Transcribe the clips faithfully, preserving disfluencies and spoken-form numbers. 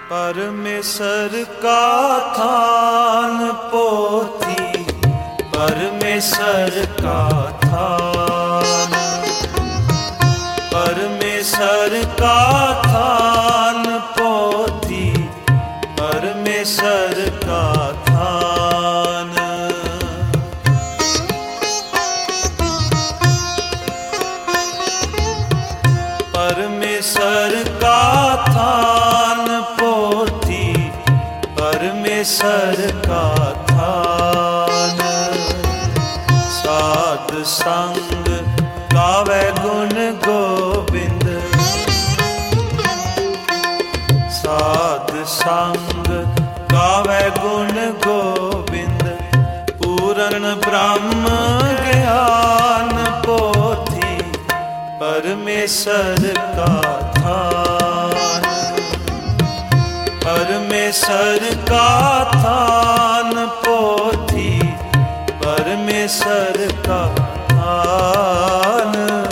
परमेश्वर का थान पोथी, परमेश्वर का थान, परमेश्वर का थान पोथी, परमेश्वर का थान। परमेश्वर का थान पोथी, परमेश्वर का थान। साध संग गावे गुण गोविंद, साध संग गावे गुण गोविंद। पूर्ण ब्रह्म ज्ञान पोथी, परमेश्वर का थान, परमेश्वर का थान पोथी, परमेश्वर का थान।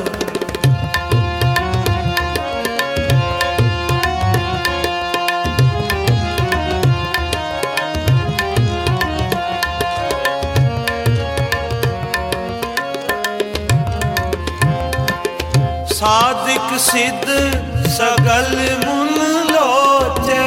साधिक सिद्ध सगल मुन लोचे,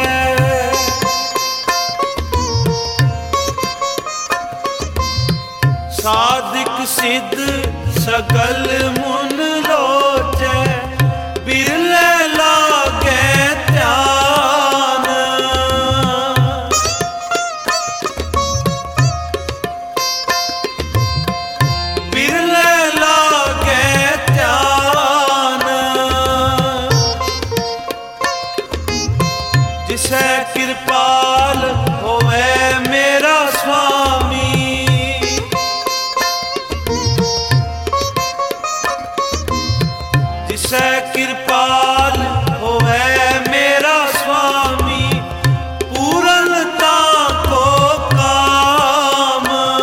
साधिक सिद्ध सगल मुन लोचे। बिरले लागे ध्यान, बिरले लागे ध्यान। जिसे कृपाल होवे मेरा स्वामी, जिसे कृपाल होवे मेरा स्वामी। पूर्णता को काम,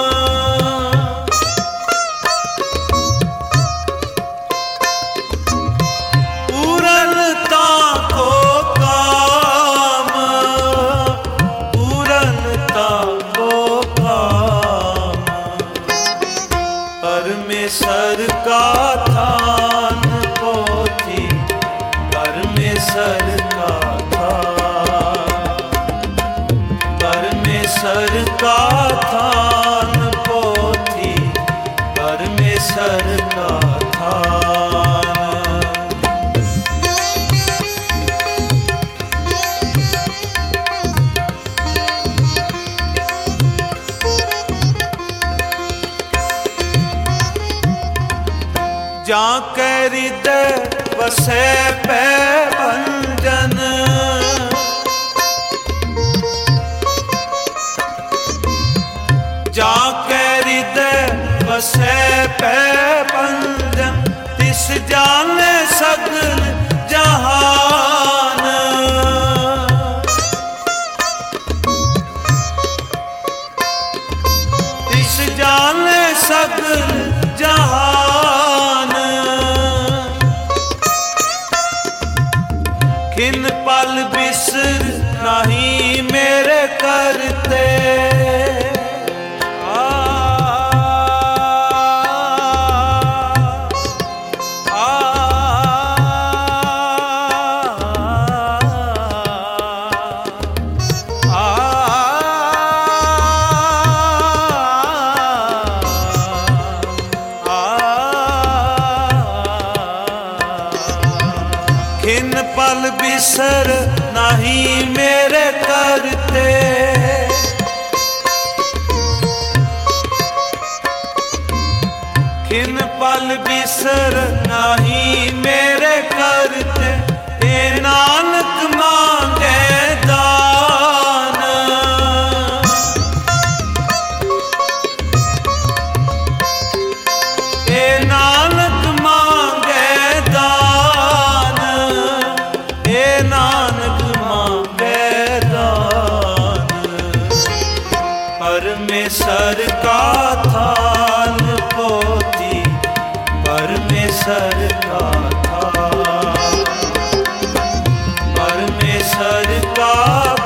पूर्णता को काम, पूर्णता को काम। परमेश्वर का थान पोथी, परमेश्वर का थान, परमेश्वर का थान पोथी, परमेश्वर का थान। जाके हृदय बसे पे भंजन, जाके हृदय बसे पे भंजन। तिस जाने सगल जहान, तिस जाने सगल जहान। खिन पल बिसर नहीं मेरे करते, आ, आ, आ, खिन पल बिसर नहीं मेरे करते। खिन पल बिसर नहीं मेरे करते। ए नानक मांगे दान, ए नानक मांगे दान, ए नानक मांगे दान। परमेश्वर का थान पोथी, परमेश्वर का थान, परमेश्वर का